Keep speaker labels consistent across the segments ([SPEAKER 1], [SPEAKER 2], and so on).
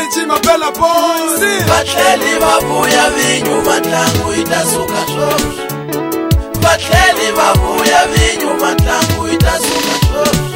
[SPEAKER 1] Chimapela boys
[SPEAKER 2] Batleli babuya vinyu matlangu itasuka shosho Batleli babuya vinyu matlangu itasuka shosho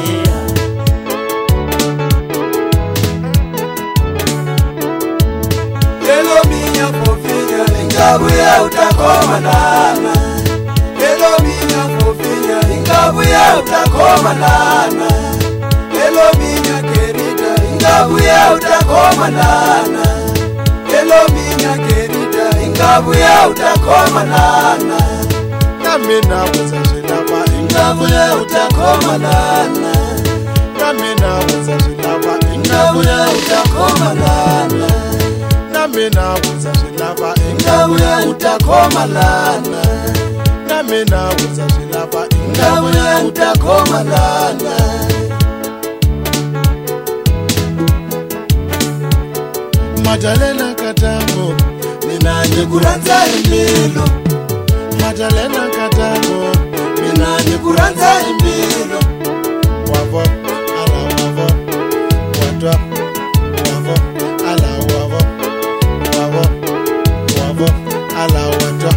[SPEAKER 1] Lelo minya fofinya lingabuya utakoma nana Lelo minya fofinya lingabuya utakoma nana Lelo minya kerida lingabuya utakoma nana Lelo minya kerida lingabuya utakoma nana Namina uzashilaba lingabuya utakoma nana Namina uzashilaba lingabuya utakoma nana Namina uzashilaba lingabuya utakoma nana Namina uzashilaba lingabuya utakoma nana Madalena Katango Minanye kuranza imbilo Madalena Katango Minanye kuranza imbilo Wavo, ala wavo Watwa, wavo, ala wavo Wavo, wavo, ala watwa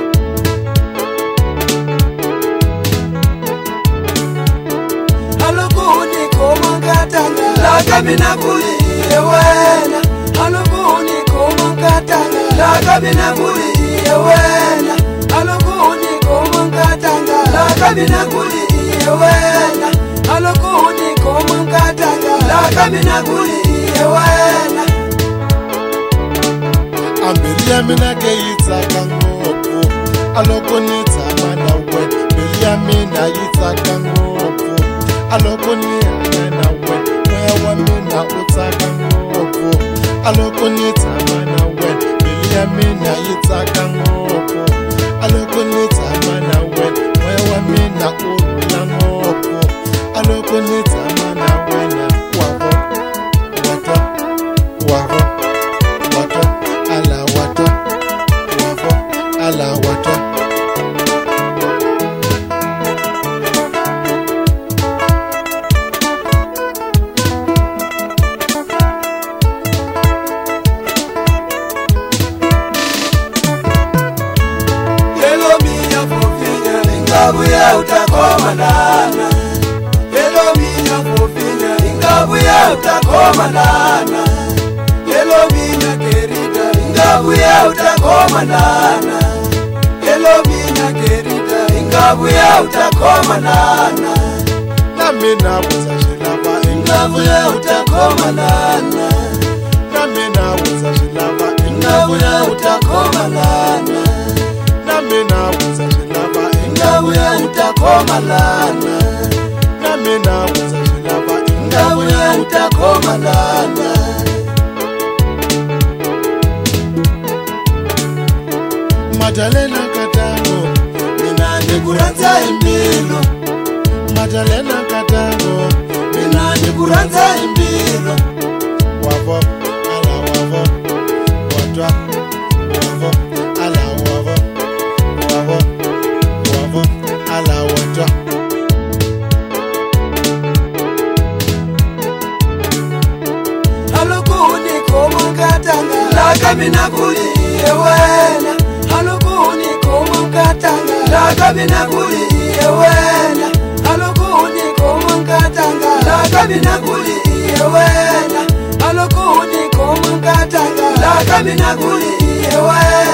[SPEAKER 1] Alukuni koma katanga Laka minakuli yewena Alukuni koma katanga Laka minakuli yewena Alukuni koma katanga Laka minakuli yewena Alukuni koma katanga Laka minakuli yewena Ambelia minake yitsaka ngopo Alukuni tsamana we Belia mina yitsaka ngopo Alukuni amena we Mwewa mina utsaka ngopo Alukuni tsamana we Belia mina yitsaka ngopo Alukuni tsamana we Mwewa mina urula ngopo Alukuni tsamana we na wavo Wata Wavo Wata Ala wata Wavo Ala wata Ingabuya utakoma nana Lelo minya fofinya Ingabuya utakoma nana Lelo minya kerida Ingabuya utakoma nana Lelo minya kerida Ingabuya utakoma nana Namina uzashilaba Ingabuya utakoma nana Namina uzashilaba Ingabuya utakoma nana Namina uzashilaba Ingabuya utakoma lana Namina uzashilaba Ingabuya utakoma lana Madalena Katango Minanye kuranza imbilo Madalena Katango Minanye kuranza imbilo Wavo, ala wavo Watwa, wavo, ala wavo Wavo Wavo, ala wata Alukuni koma katanga Laka minakuli yewena Alukuni koma katanga Laka minakuli yewena Alukuni koma katanga Laka minakuli yewena Alukuni koma katanga Laka minakuli yewena